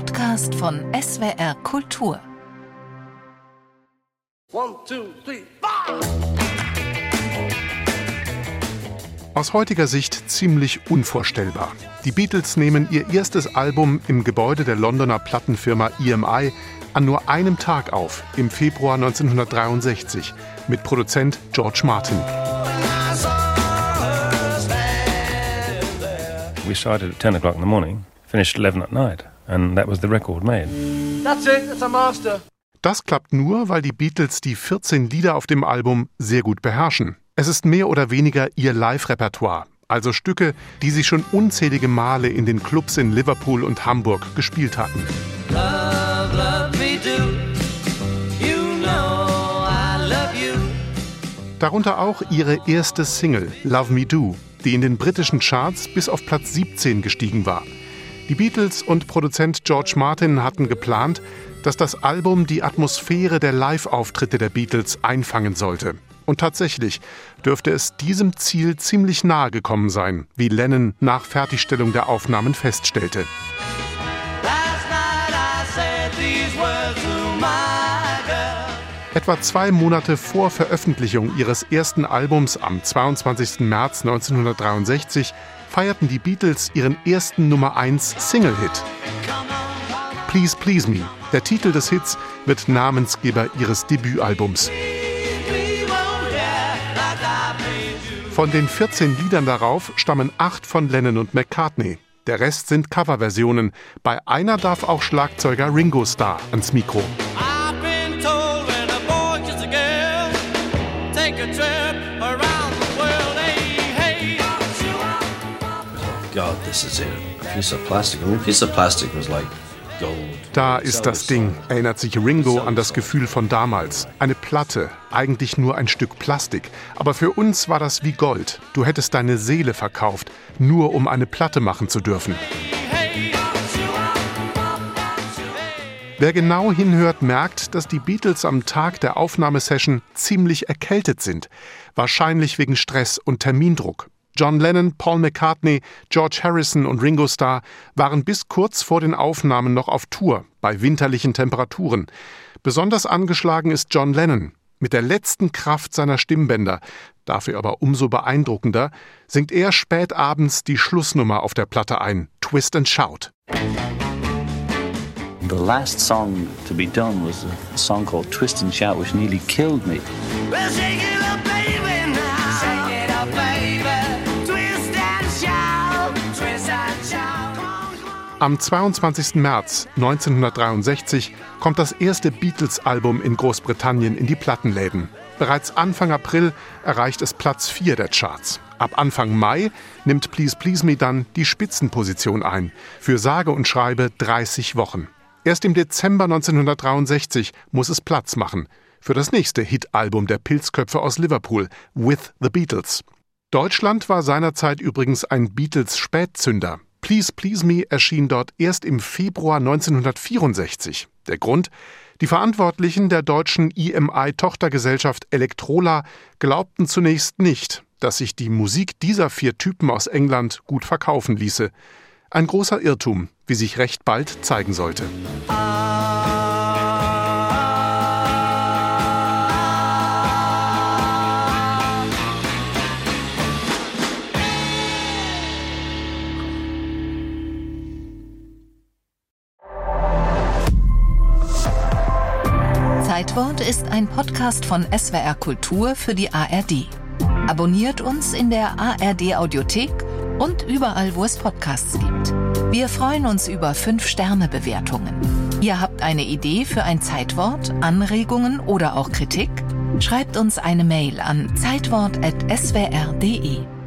Podcast von SWR Kultur. 1, 2, 3, 4. Aus heutiger Sicht ziemlich unvorstellbar. Die Beatles nehmen ihr erstes Album im Gebäude der Londoner Plattenfirma EMI an nur einem Tag auf, im Februar 1963, mit Produzent George Martin. We started at 10 o'clock in the morning, finished 11 at night, and that was the record made. That's it, it's a master. Das klappt nur, weil die Beatles die 14 Lieder auf dem Album sehr gut beherrschen. Es ist mehr oder weniger ihr Live-Repertoire, also Stücke, die sie schon unzählige Male in den Clubs in Liverpool und Hamburg gespielt hatten. Love, love me do. You know I love you. Darunter auch ihre erste Single, Love Me Do, die in den britischen Charts bis auf Platz 17 gestiegen war. Die Beatles und Produzent George Martin hatten geplant, dass das Album die Atmosphäre der Live-Auftritte der Beatles einfangen sollte. Und tatsächlich dürfte es diesem Ziel ziemlich nahe gekommen sein, wie Lennon nach Fertigstellung der Aufnahmen feststellte. Etwa 2 Monate vor Veröffentlichung ihres ersten Albums am 22. März 1963 feierten die Beatles ihren ersten Nummer-1-Single-Hit. Please Please Me, der Titel des Hits, wird Namensgeber ihres Debütalbums. Von den 14 Liedern darauf stammen 8 von Lennon und McCartney. Der Rest sind Coverversionen. Bei einer darf auch Schlagzeuger Ringo Starr ans Mikro. God, this is it. A piece of plastic. I mean, a piece of plastic was like gold. Da ist das Ding, erinnert sich Ringo an das Gefühl von damals. Eine Platte, eigentlich nur ein Stück Plastik. Aber für uns war das wie Gold. Du hättest deine Seele verkauft, nur um eine Platte machen zu dürfen. Wer genau hinhört, merkt, dass die Beatles am Tag der Aufnahmesession ziemlich erkältet sind. Wahrscheinlich wegen Stress und Termindruck. John Lennon, Paul McCartney, George Harrison und Ringo Starr waren bis kurz vor den Aufnahmen noch auf Tour, bei winterlichen Temperaturen. Besonders angeschlagen ist John Lennon. Mit der letzten Kraft seiner Stimmbänder, dafür aber umso beeindruckender, singt er spät abends die Schlussnummer auf der Platte ein, Twist and Shout. The last song to be done was a song called Twist and Shout, which nearly killed me. Well, shake it up, baby, now. Shake it up, baby. Twist and shout, twist and shout. Am 22. März 1963 kommt das erste Beatles-Album in Großbritannien in die Plattenläden. Bereits Anfang April erreicht es Platz 4 der Charts. Ab Anfang Mai nimmt Please Please Me dann die Spitzenposition ein. Für sage und schreibe 30 Wochen. Erst im Dezember 1963 muss es Platz machen für das nächste Hit-Album der Pilzköpfe aus Liverpool, With the Beatles. Deutschland war seinerzeit übrigens ein Beatles-Spätzünder. Please Please Me erschien dort erst im Februar 1964. Der Grund? Die Verantwortlichen der deutschen EMI-Tochtergesellschaft Electrola glaubten zunächst nicht, dass sich die Musik dieser 4 Typen aus England gut verkaufen ließe. Ein großer Irrtum, wie sich recht bald zeigen sollte. Zeitwort ist ein Podcast von SWR Kultur für die ARD. Abonniert uns in der ARD Audiothek und überall, wo es Podcasts gibt. Wir freuen uns über 5-Sterne-Bewertungen. Ihr habt eine Idee für ein Zeitwort, Anregungen oder auch Kritik? Schreibt uns eine Mail an zeitwort@swr.de.